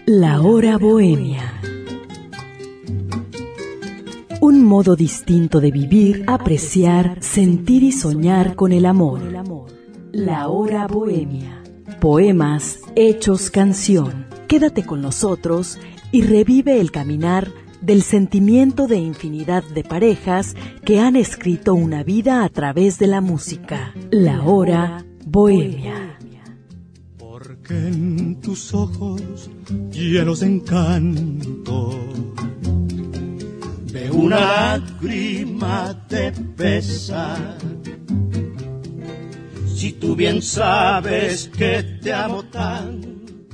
La hora bohemia. Un modo distinto de vivir, apreciar, sentir y soñar con el amor. La hora bohemia. Poemas hechos canción. Quédate con nosotros y revive el caminar del sentimiento de infinidad de parejas que han escrito una vida a través de la música. La hora bohemia. Porque en tus ojos llenos de encanto de una lágrima te pesa. Si tú bien sabes que te amo tanto.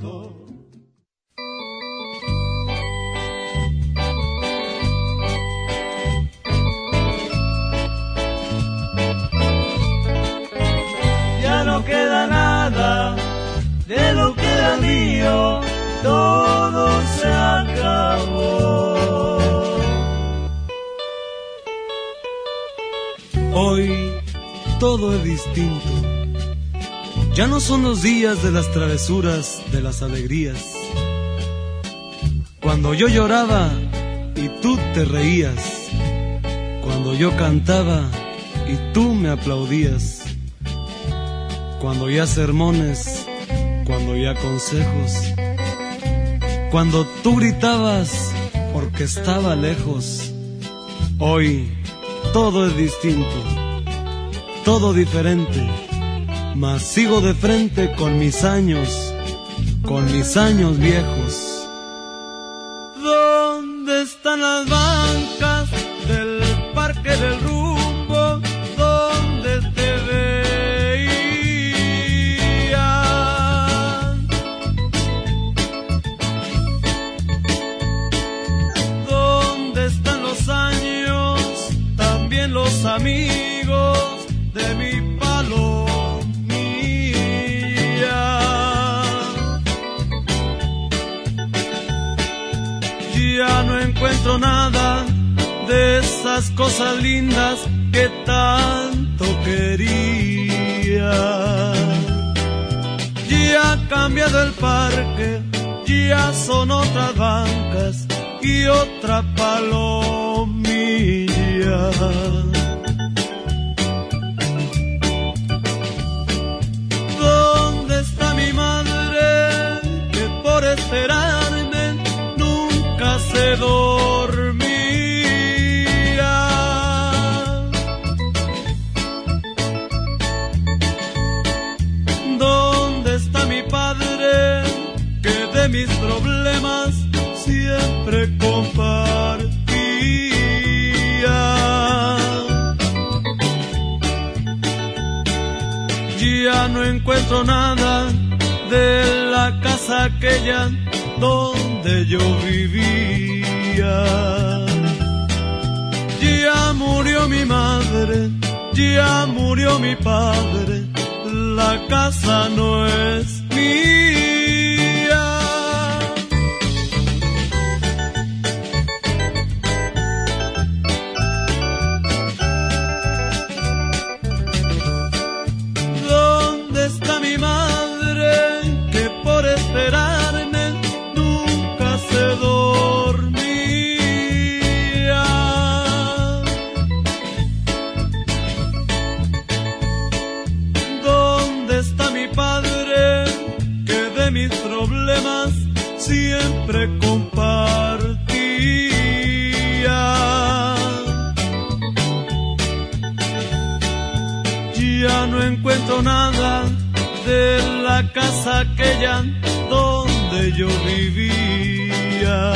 Ya no queda nada de lo que era mío, todo se acabó. Hoy todo es distinto. Ya no son los días de las travesuras, de las alegrías. Cuando yo lloraba y tú te reías. Cuando yo cantaba y tú me aplaudías. Cuando ya sermones, cuando ya consejos. Cuando tú gritabas porque estaba lejos. Hoy todo es distinto, todo diferente. Mas sigo de frente con mis años viejos. ¿Dónde están las bancas del Parque del Rumbo? ¿Dónde te veía? ¿Dónde están los años? También los amigos de mi palomilla. Ya no encuentro nada de esas cosas lindas que tanto quería. Ya ha cambiado el parque, ya son otras bancas y otra palomilla. ¿Dónde está mi madre que por esperarme nunca se dormía? ¿Dónde está mi padre que de mis problemas siempre compartía? Ya no encuentro nada de la casa aquella donde yo vivía. Ya murió mi madre, ya murió mi padre, la casa no es mía. ¿Dónde está mi madre que por esperarme nunca se dormía? ¿Dónde está mi padre que de mis problemas siempre compartía? Ya no encuentro nada de la casa aquella donde yo vivía.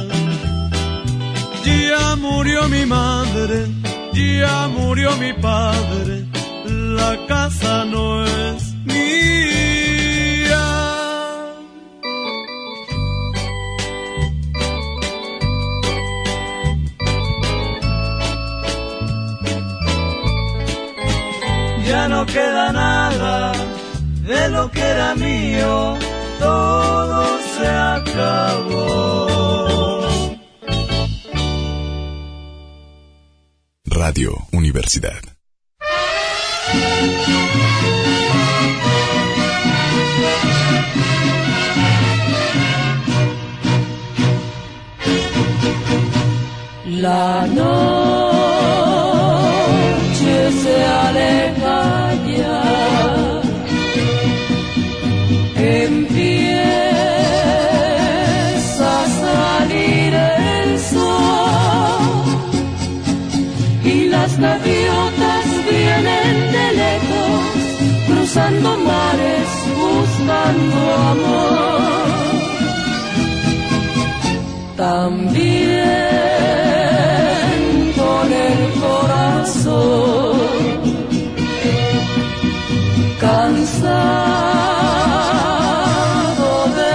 Ya murió mi madre, ya murió mi padre, la casa no es mía. Ya no queda nada de lo que era mío, todo se acabó. Radio Universidad. cruzando mares, buscando amor. También con el corazón cansado de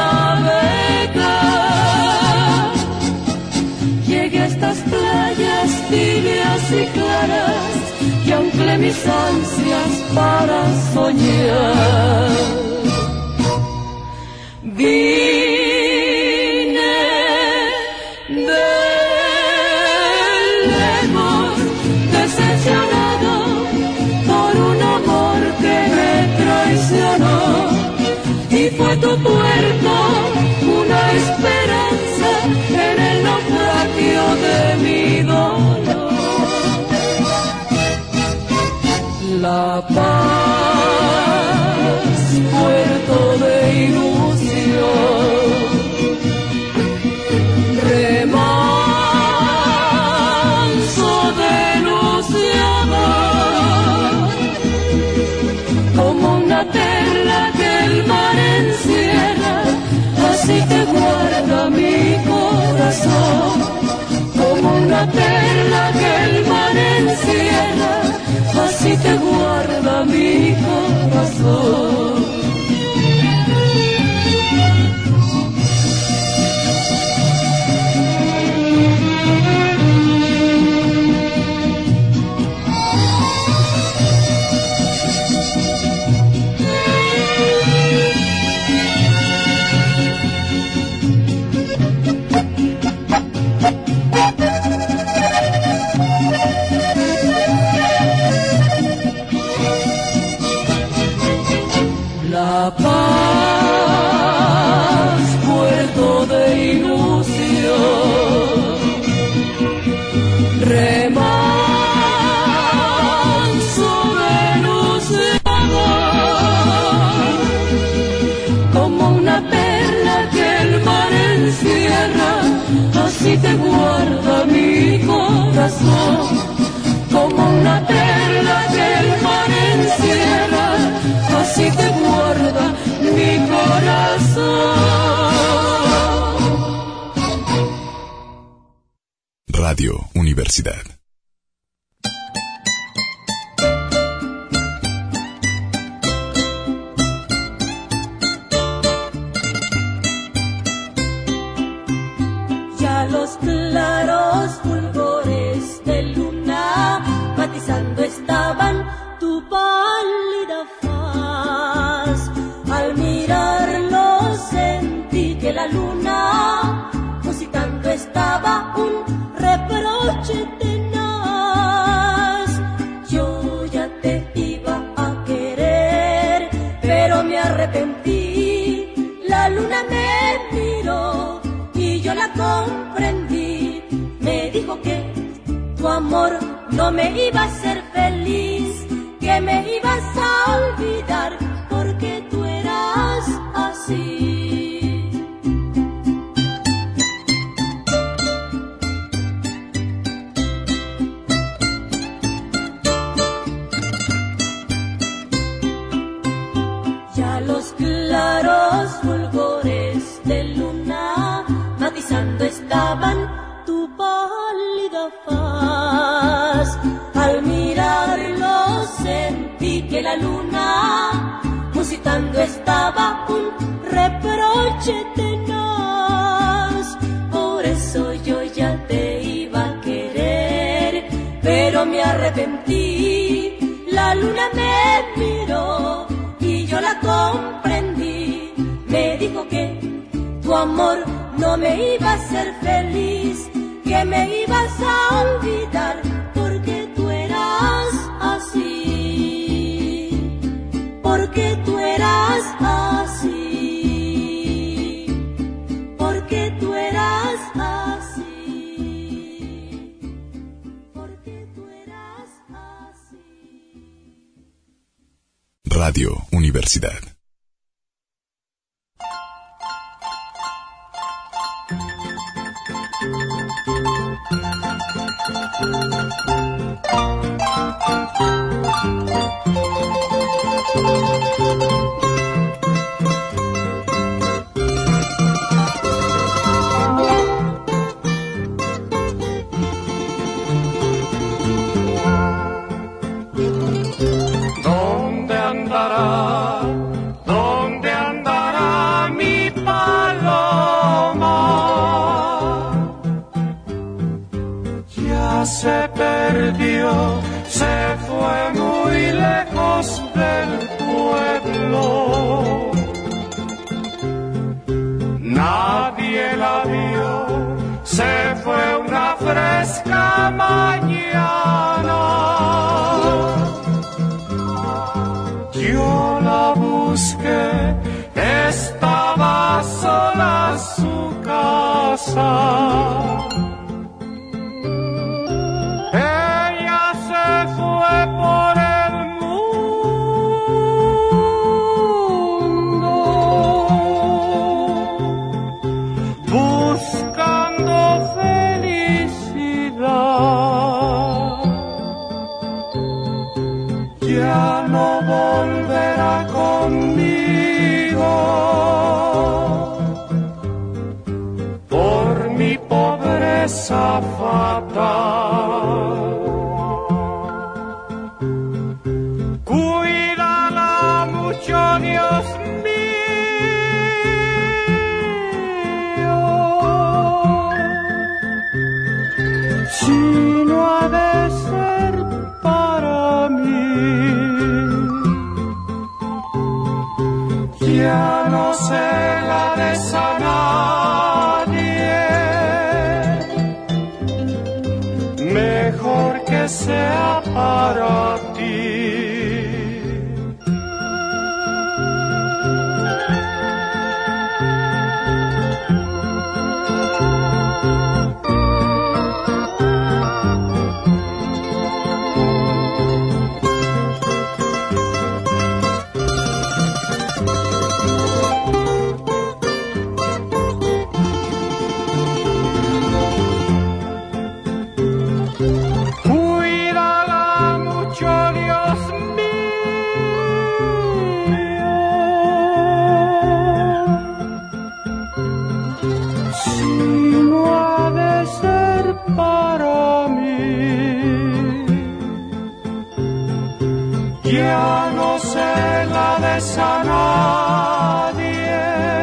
navegar, llegué a estas playas tibias y claras y anclé mis ansias para soñar. Vine de lejos, decepcionado por un amor que me traicionó, y fue tu puerto una esperanza en el naufragio de mi dolor. La Paz, puerto de ilusión, remanso de luz y amor, como una perla que el mar encierra, así te guarda mi corazón, como una perla que el mar encierra, así te guarda mi corazón. La Paz, puerto de ilusión, remanso de luz y amor, como una perla que el mar encierra, así te guarda mi corazón, como una perla que el mar encierra, así te guarda mi corazón. Radio Universidad. Ya los claros fulgores de luna matizando estaban tu pálida faz. Al mirarlo sentí que la luna musitando estaba un reproche tenaz. Yo ya te iba a querer, pero me arrepentí. La luna me miró y yo la comprendí. Me dijo que tu amor no me iba a hacer feliz, que me ibas a olvidar porque tú eras así. Ya los claros fulgores de luna matizando estaban tu pálida faz. Al mirarlo sentí que la luna musitando estaba un reproche tenaz. Por eso yo ya te iba a querer, pero me arrepentí. La luna me miró y yo la comprendí. Me dijo que tu amor no me iba a hacer feliz, que me ibas a olvidar porque tú eras así, porque tú eras así, porque tú eras así, porque tú eras así. Radio Universidad. ¿Dónde andará mi paloma? Ya se perdió, se fue muy lejos del pueblo. Nadie la vio, se fue una fresca mañana. Yo la busqué, estaba sola su casa. Ella se fue por el mundo buscando felicidad. Ya no volverá conmigo por mi pobreza fatal. Cuídala mucho, Dios mío, si no ha de ser para mí. Ya no se la des a nadie, mejor que sea para ti. Ya no se la des a nadie,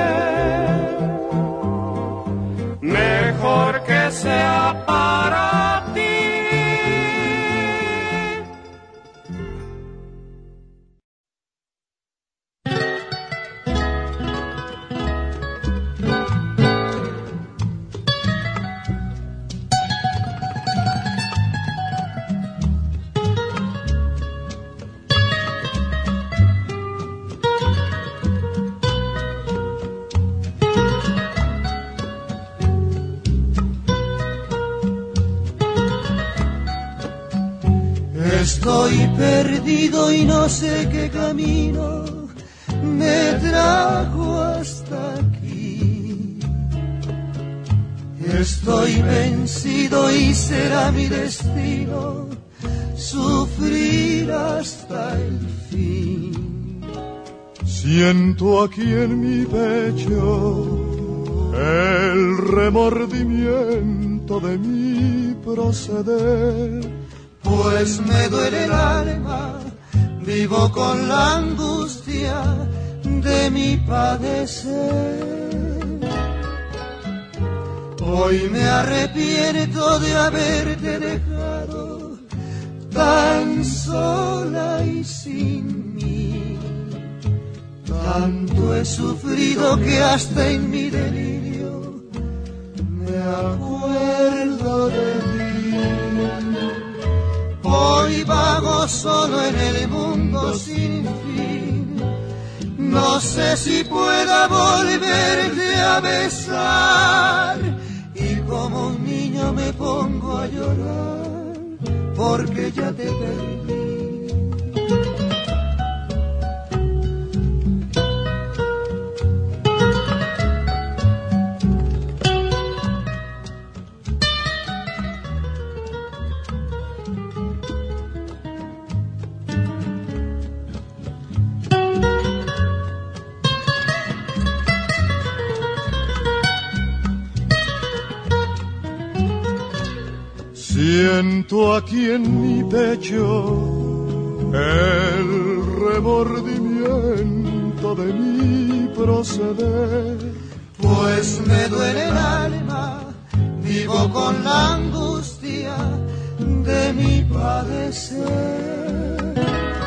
mejor que sea para ti. Estoy perdido y no sé qué camino me trajo hasta aquí. Estoy vencido y será mi destino sufrir hasta el fin. Siento aquí en mi pecho el remordimiento de mi proceder, pues me duele el alma, vivo con la angustia de mi padecer. Hoy me arrepiento de haberte dejado tan sola y sin mí. Tanto he sufrido que hasta en mi delirio me acuerdo de ti. Hoy vago solo en el mundo sin fin. No sé si pueda volverte a besar. Y como un niño me pongo a llorar porque ya te perdí. Siento aquí en mi pecho el remordimiento de mi proceder, pues me duele el alma, vivo con la angustia de mi padecer.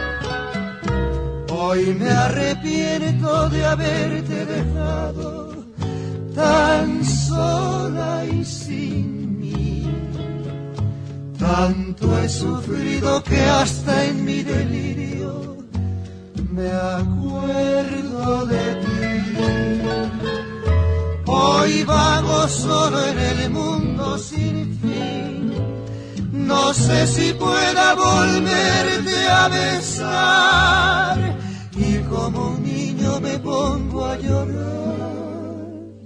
Hoy me arrepiento de haberte dejado tan sola y sin mí. Tanto he sufrido que hasta en mi delirio me acuerdo de ti. Hoy vago solo en el mundo sin fin. No sé si pueda volverte a besar. Y como un niño me pongo a llorar,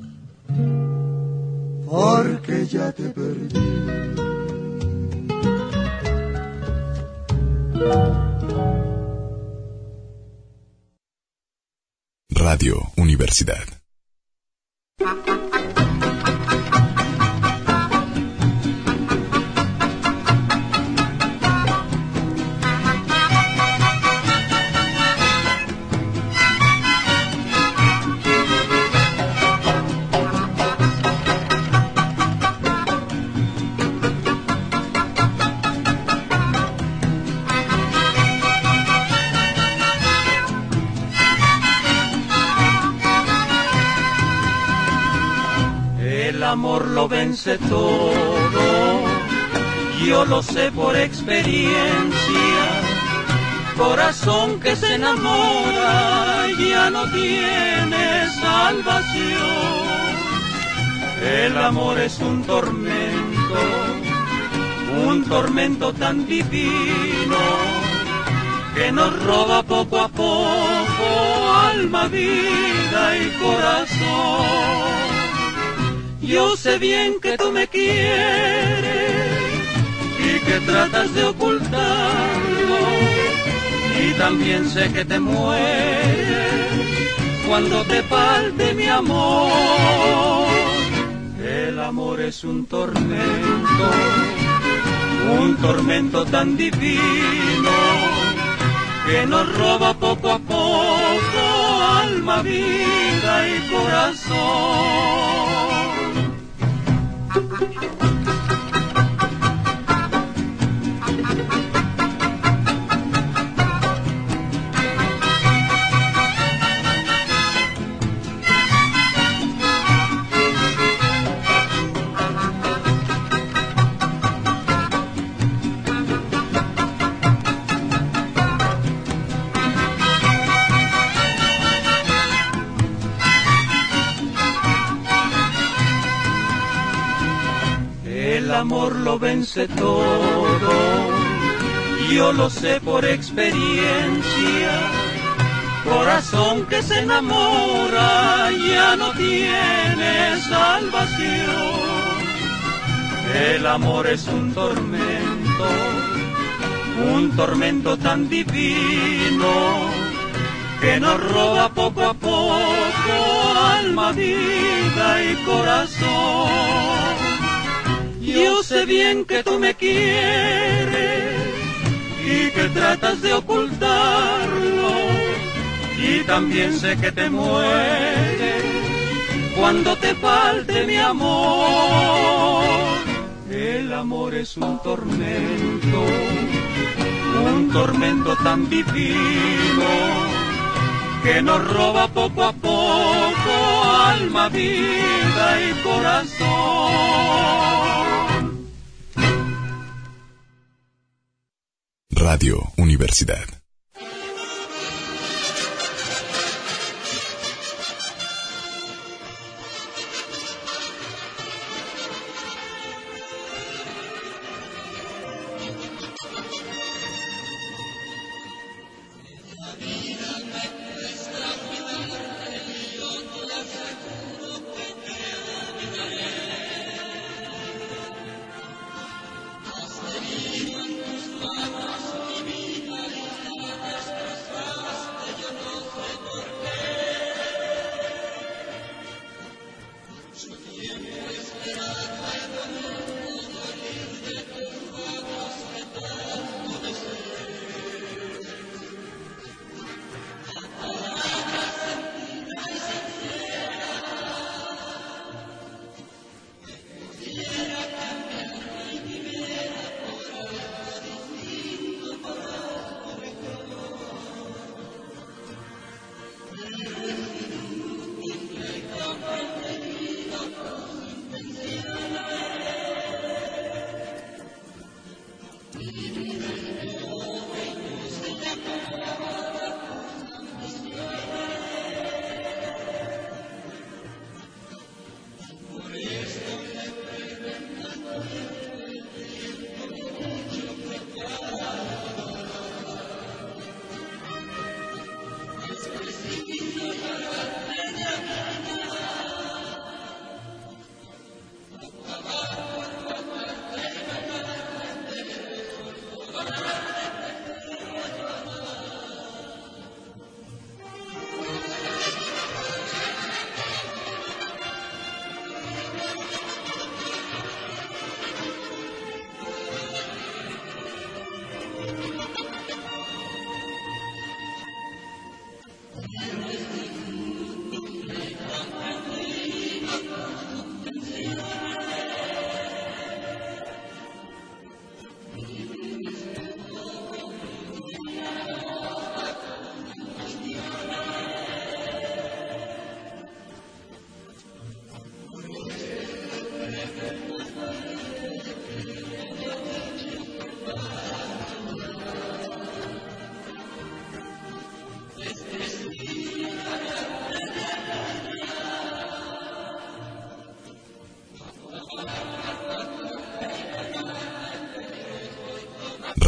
porque ya te perdí. Radio Universidad. El amor lo vence todo, yo lo sé por experiencia. Corazón que se enamora ya no tiene salvación. El amor es un tormento tan divino, que nos roba poco a poco alma, vida y corazón. Yo sé bien que tú me quieres y que tratas de ocultarlo, y también sé que te mueres cuando te falte mi amor. El amor es un tormento tan divino, que nos roba poco a poco alma, vida y corazón. El amor lo vence todo, yo lo sé por experiencia. Corazón que se enamora ya no tiene salvación. El amor es un tormento tan divino, que nos roba poco a poco alma, vida y corazón. Yo sé bien que tú me quieres y que tratas de ocultarlo, y también sé que te mueres cuando te falte mi amor. El amor es un tormento tan divino, que nos roba poco a poco alma, vida y corazón. Radio Universidad.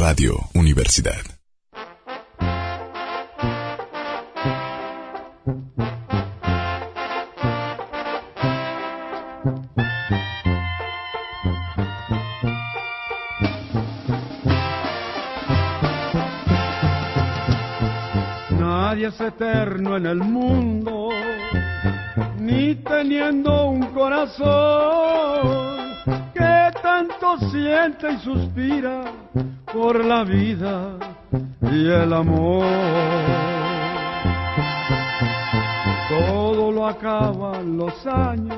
Radio Universidad. Nadie es eterno en el mundo, ni teniendo un corazón que tanto siente y suspira por la vida y el amor. Todo lo acaban los años,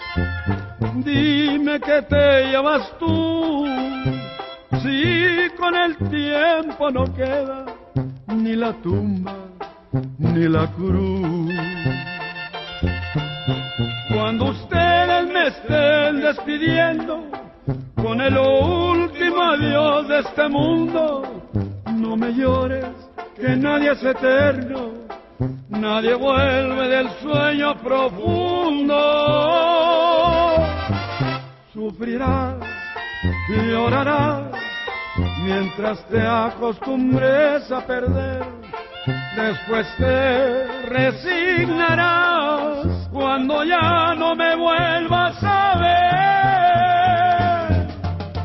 dime que te llevas tú, si con el tiempo no queda ni la tumba ni la cruz. Cuando ustedes me estén despidiendo con el último adiós de este mundo, no me llores, que nadie es eterno, nadie vuelve del sueño profundo. Sufrirás y llorarás mientras te acostumbres a perder. Después te resignarás cuando ya no me vuelvas a ver.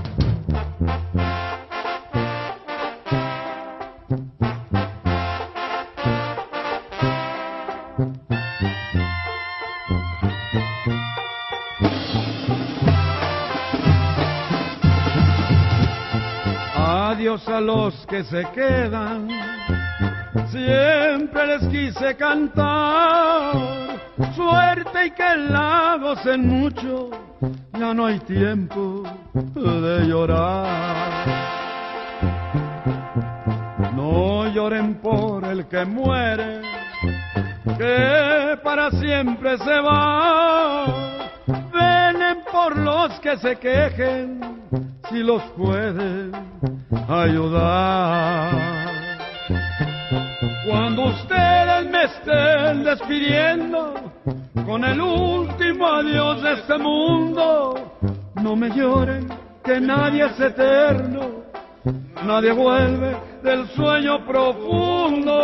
Adiós a los que se quedan, siempre les quise cantar, suerte y que la gocen mucho, ya no hay tiempo de llorar. No lloren por el que muere, que para siempre se va, velen por los que se quejen, si los pueden ayudar. Cuando ustedes me estén despidiendo con el último adiós de este mundo, no me lloren, que nadie es eterno, nadie vuelve del sueño profundo.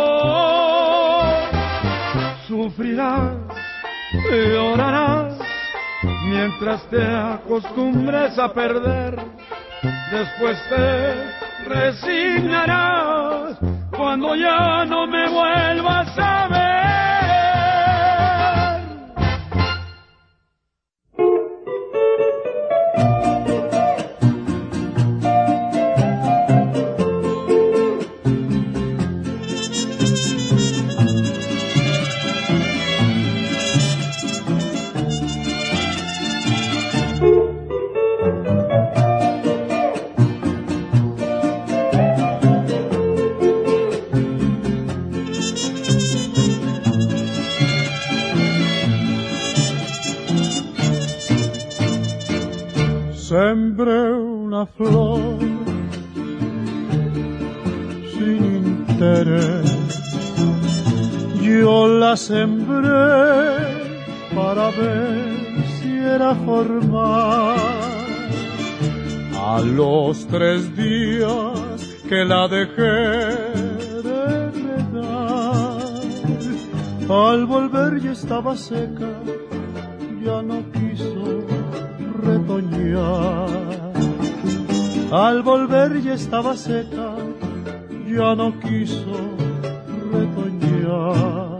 Sufrirás y llorarás mientras te acostumbres a perder. Después te resignarás cuando ya no me vuelvas a ver. Sembré una flor sin interés, yo la sembré para ver si era formal. A los 3 días que la dejé de regar, al volver ya estaba seca, ya no quiso retoñar. Al volver ya estaba seca, ya no quiso retoñar.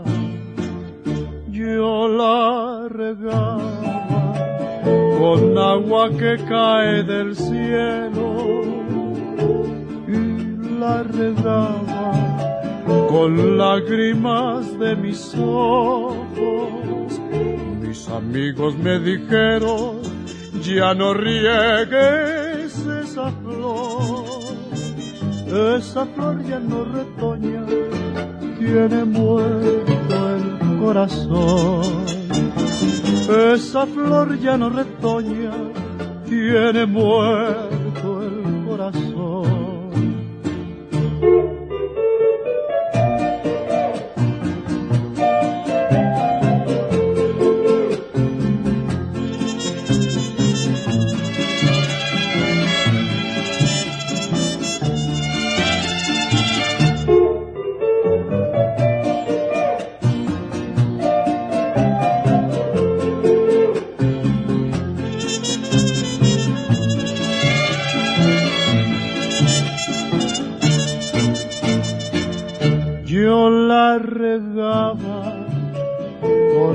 Yo la regaba con agua que cae del cielo y la regaba con lágrimas de mis ojos. Mis amigos me dijeron: ya no riegues esa flor ya no retoña, tiene muerto el corazón. Esa flor ya no retoña, tiene muerto el corazón.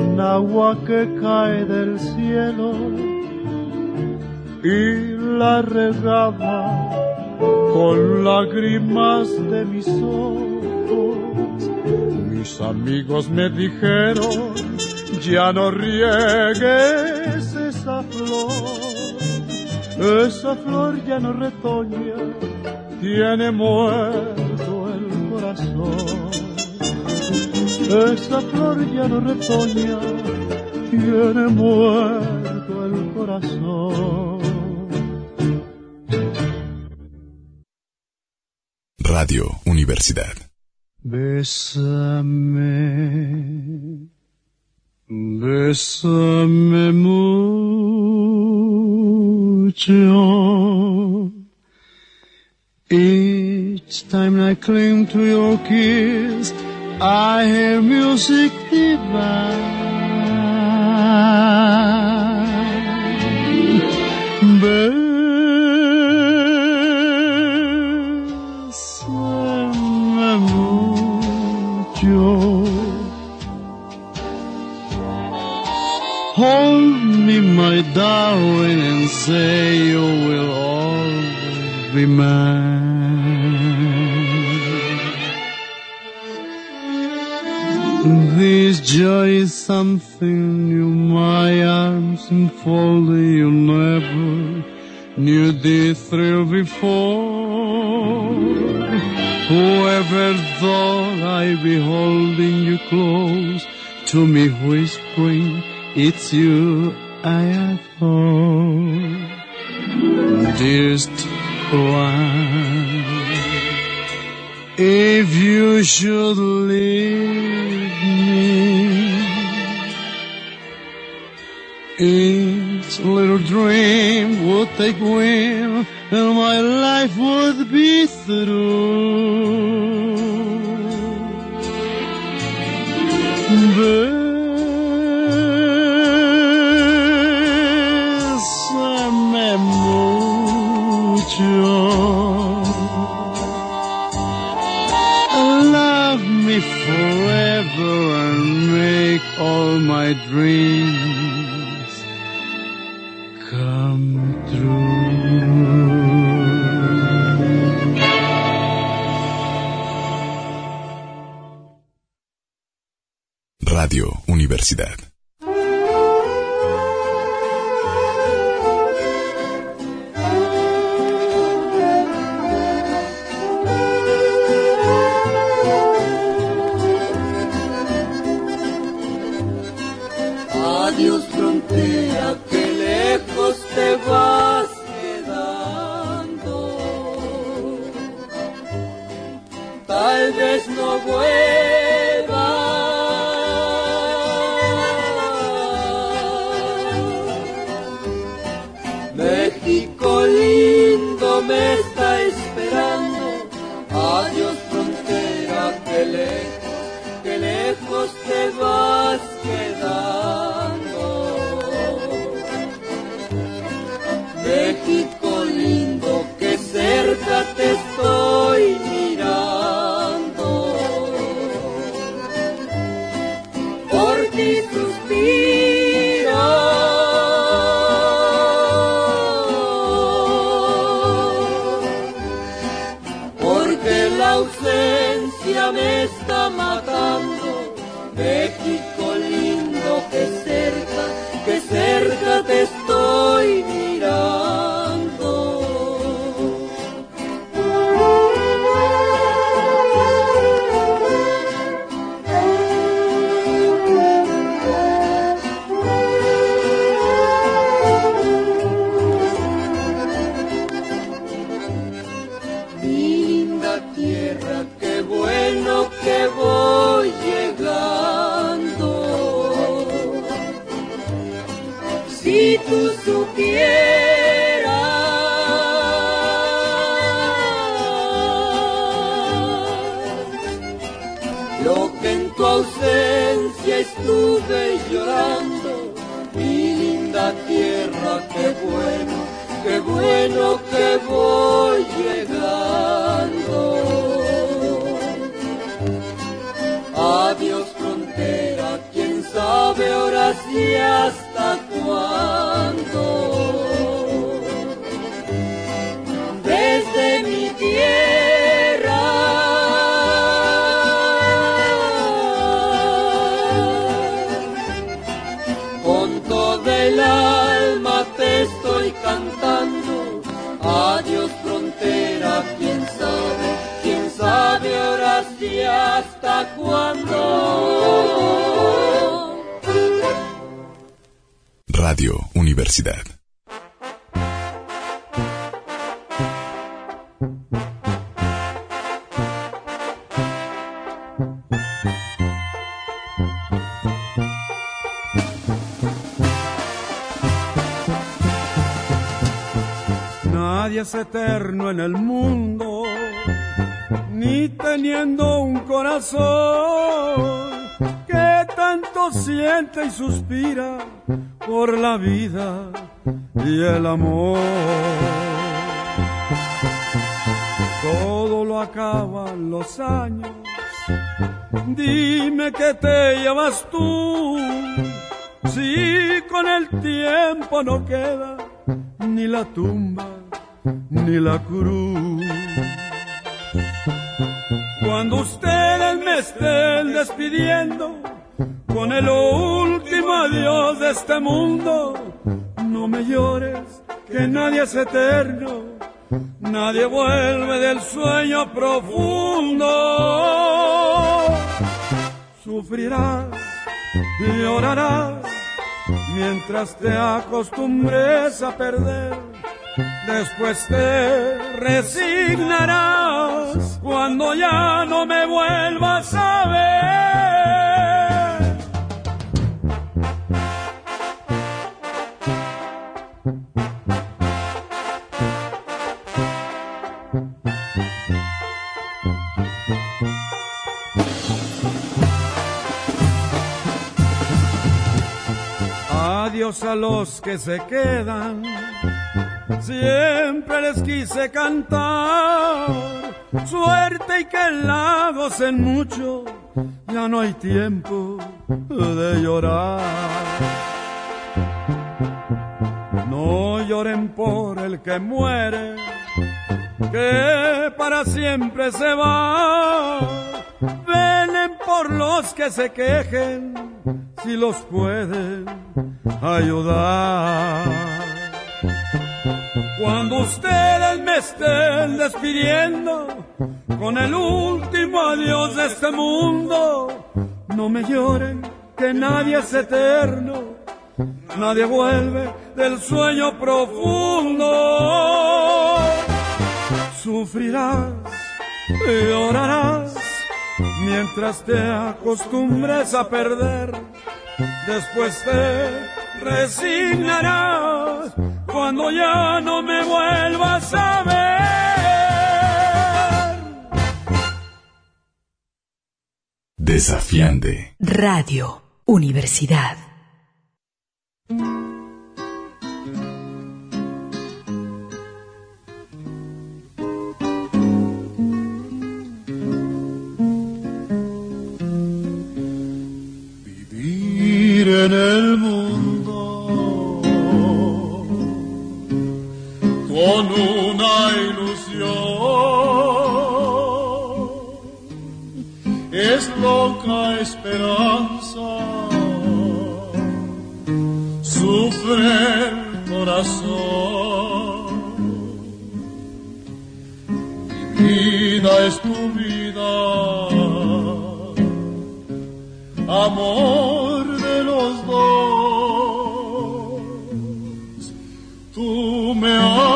agua que cae del cielo y la regaba con lágrimas de mis ojos. Mis amigos me dijeron, ya no riegues esa flor ya no retoña, tiene muerto el corazón. Esa flor ya no retoña, tiene muerto el corazón. Radio Universidad. Bésame, bésame mucho. Each time I cling to your kiss, I hear music divine. Bésame mucho. Hold me, my darling, and say you will always be mine. This joy is something new, my arms enfolding you, never knew this thrill before. Whoever thought I'd be holding you close to me, whispering, it's you I adore. Dearest one, if you should leave me, each little dream would take wing and my life would be through. Bésame mucho. Love me forever and make all my dreams come true. Radio Universidad. Adiós frontera, que lejos te vas quedando. Tal vez no vuelvas. México lindo me está esperando. Adiós frontera, que lejos te vas quedando. México lindo, que cerca te estoy mirando. Por ti suspiro. Porque la ausencia me está matando. México lindo, que cerca te estoy mirando. Mi linda tierra, qué bueno que voy llegando. Si tú supieras lo que en tu ausencia estuve llorando, mi linda tierra, qué bueno que voy llegando. Adiós frontera, quién sabe hoy horas y hasta cuándo. Desde mi tierra con todo el alma te estoy cantando. Adiós frontera, quién sabe horas y hasta cuándo. Radio Universidad. Nadie es eterno en el mundo, ni teniendo un corazón que tanto siente y suspira por la vida y el amor. Todo lo acaban los años, dime que te llevas tú, si con el tiempo no queda ni la tumba ni la cruz. Cuando ustedes me estén despidiendo con el último adiós de este mundo, no me llores, que nadie es eterno, nadie vuelve del sueño profundo. Sufrirás y llorarás mientras te acostumbres a perder. Después te resignarás cuando ya no me vuelvas a ver. Adiós a los que se quedan, siempre les quise cantar, suerte y que la gocen mucho, ya no hay tiempo de llorar. No lloren por el que muere, que para siempre se va, velen por los que se quejen, si los pueden ayudar. Cuando ustedes me estén despidiendo con el último adiós de este mundo, no me lloren, que nadie es eterno, nadie vuelve del sueño profundo. Sufrirás y llorarás mientras te acostumbres a perder. Después te resignarás cuando ya no me vuelvas a ver. Desafiante. Radio Universidad. Vivir en el mundo con una ilusión es loca esperanza, sufre el corazón. Mi vida es tu vida, amor de los dos. Tú me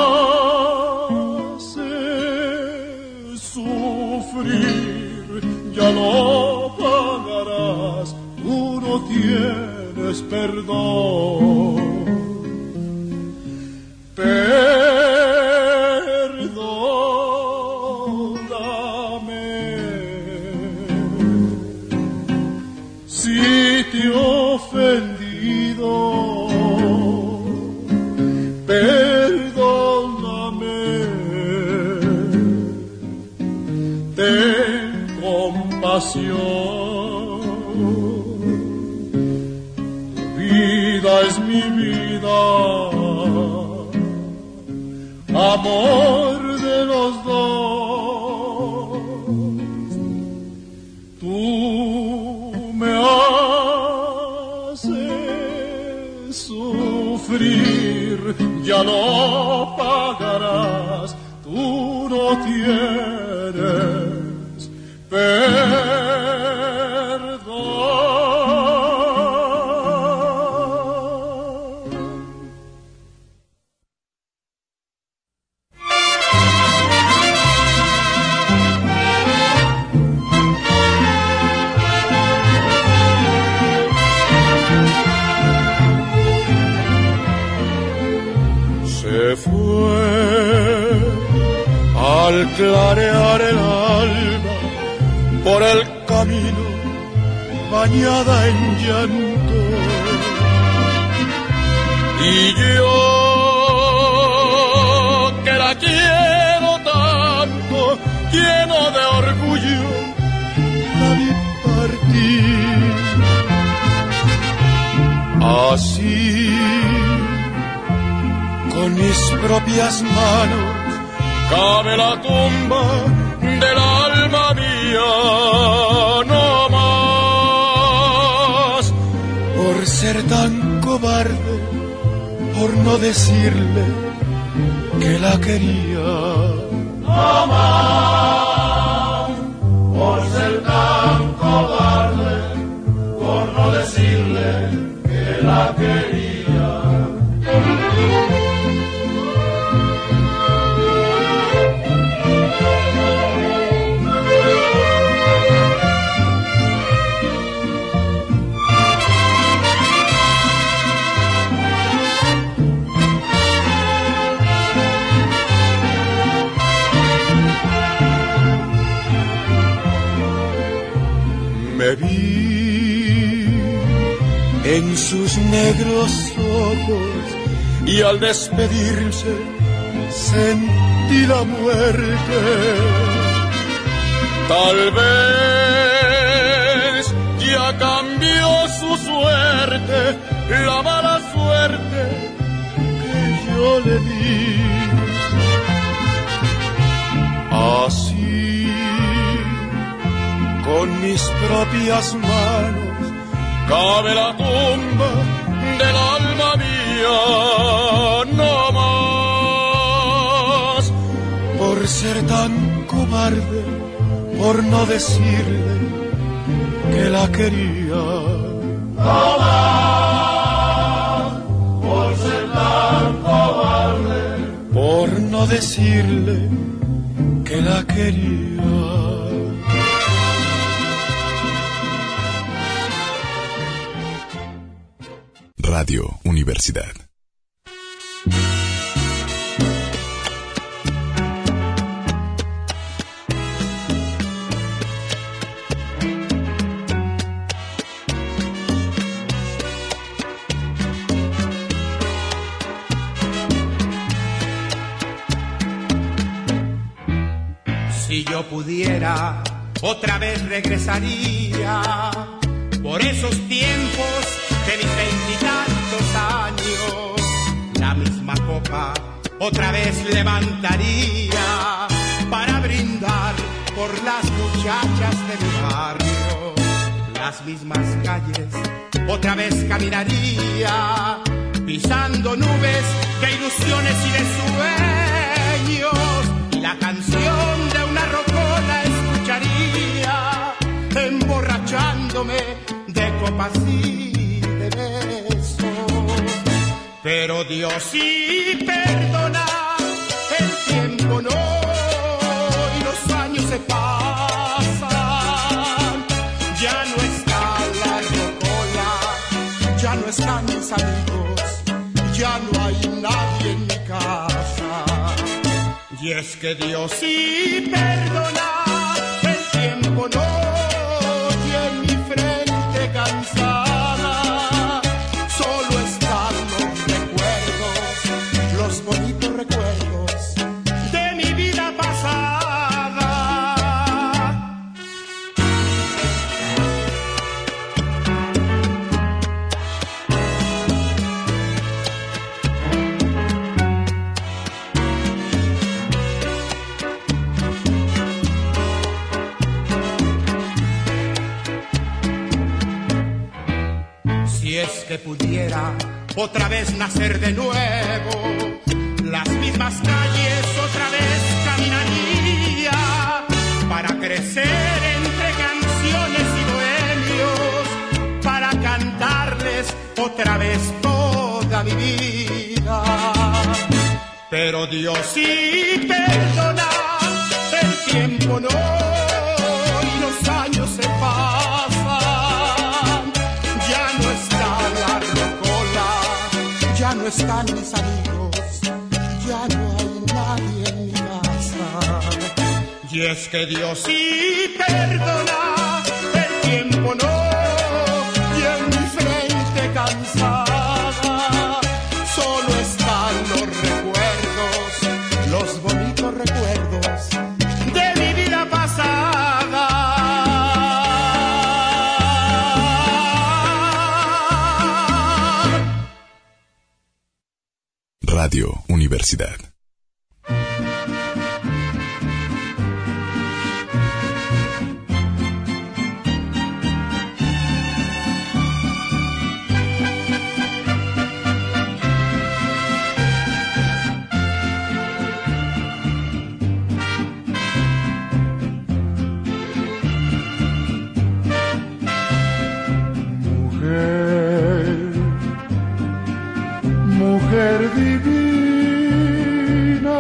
haces sufrir, ya lo pagarás, tú no tienes perdón. Si te he ofendido, perdóname, ten compasión. Tu eres mi vida, amor de los dos. Tú me haces sufrir, ya no pagarás, tú no tienes al clarear el alba por el camino bañada en llanto, y yo que la quiero tanto, lleno de orgullo, la vi partir. Así, con mis propias manos cabe la tumba del alma mía, no más por ser tan cobarde, por no decirle que la quería, no más por ser tan cobarde, por no decirle que la quería. Me vi en sus negros ojos y al despedirse sentí la muerte. Tal vez ya cambió su suerte, la mala suerte que yo le di. Así, con mis propias manos cabe la tumba del alma mía, no más por ser tan cobarde, por no decirle que la quería, no más por ser tan cobarde, por no decirle que la quería. Radio Universidad. Si yo pudiera, otra vez regresaría por esos tiempos de mis 20 y tantos años. La misma copa otra vez levantaría para brindar por las muchachas de mi barrio. Las mismas calles otra vez caminaría, pisando nubes de ilusiones y de sueños, y la canción de una rocola escucharía, emborrachándome de copas y de besos. Pero Dios sí perdona, el tiempo no, y los años se pasan. Ya no está la rocola, ya no están mis amigos, ya no hay nadie en mi casa. Y es que Dios sí perdona, el tiempo no, y en mi frente cansada solo están los recuerdos, los bonitos recuerdos de mi vida pasada. Si es que pudiera otra vez nacer de nuevo, las mismas calles otra vez caminaría para crecer entre canciones y bohemios, para cantarles otra vez toda mi vida. Pero Dios sí perdona, el tiempo no, y los años se pasan. Ya no está la rocola, ya no están mis amigos, ya no hay nadie en mi casa. Y es que Dios sí perdona, el tiempo no, y en mi frente cansada solo están los recuerdos, los bonitos recuerdos de mi vida pasada. Radio Universidad. Mujer divina,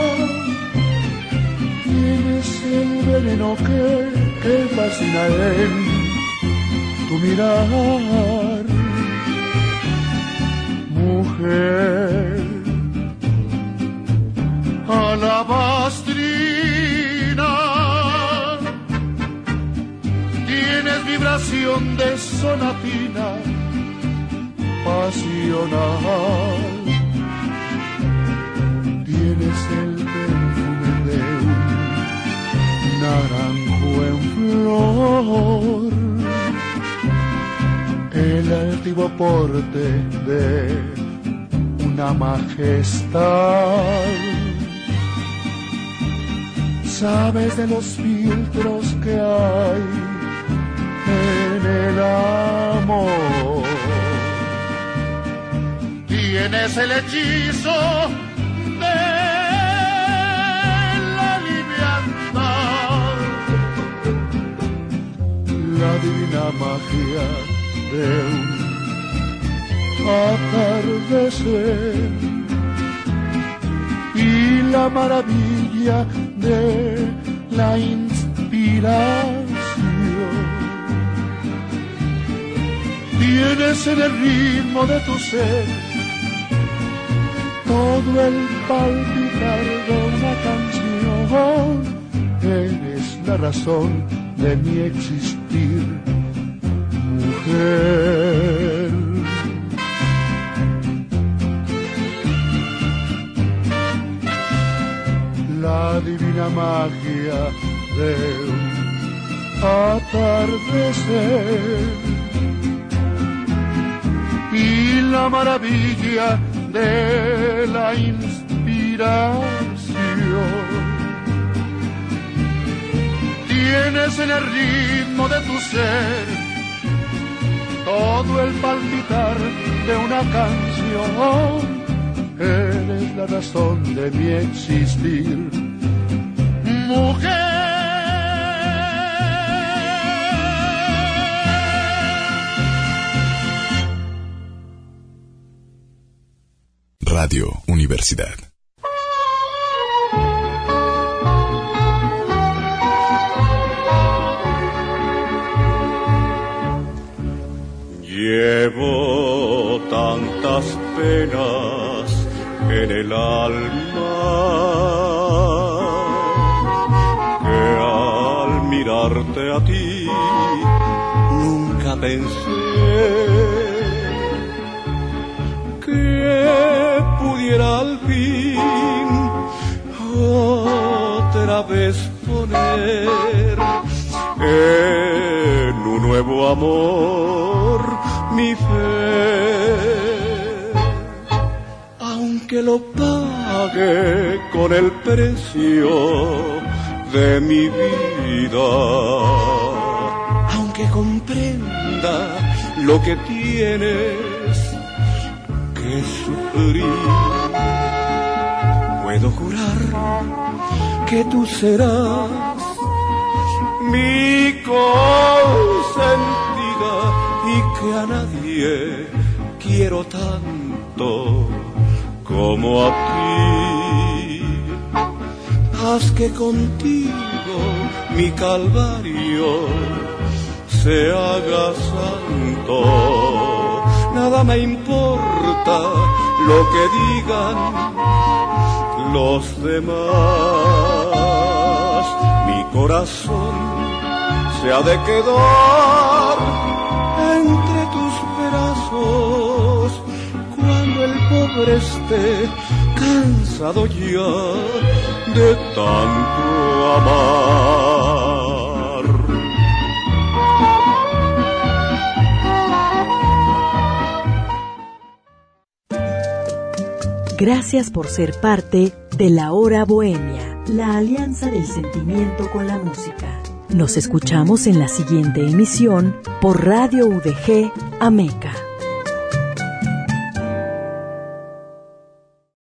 tienes el veneno que fascina en tu mirar. Mujer alabastrina, tienes vibración de sonatina pasional. Tienes el perfume de un naranjo en flor, el altivo porte de una majestad. Sabes de los filtros que hay en el amor. Tienes el hechizo de la liviandad, la divina magia de un atardecer y la maravilla de la inspiración. Tienes en el ritmo de tu ser todo el palpitar de una canción. Eres la razón de mi existir, mujer. La divina magia de un atardecer y la maravilla de la inspiración. Tienes en el ritmo de tu ser todo el palpitar de una canción. Eres la razón de mi existir, mujer. Radio Universidad. Llevo tantas penas en el alma que al mirarte a ti nunca pensé que pudiera al fin otra vez poner en un nuevo amor mi fe, aunque lo pague con el precio de mi vida, aunque comprenda lo que tienes que sufrir. Puedo jurar que tú serás mi consentida y que a nadie quiero tanto como a ti. Haz que contigo mi calvario se haga santo. Nada me importa lo que digan los demás. Mi corazón se ha de quedar entre tus brazos cuando el pobre esté cansado ya de tanto amar. Gracias por ser parte de La Hora Bohemia, la alianza del sentimiento con la música. Nos escuchamos en la siguiente emisión por Radio UDG Ameca.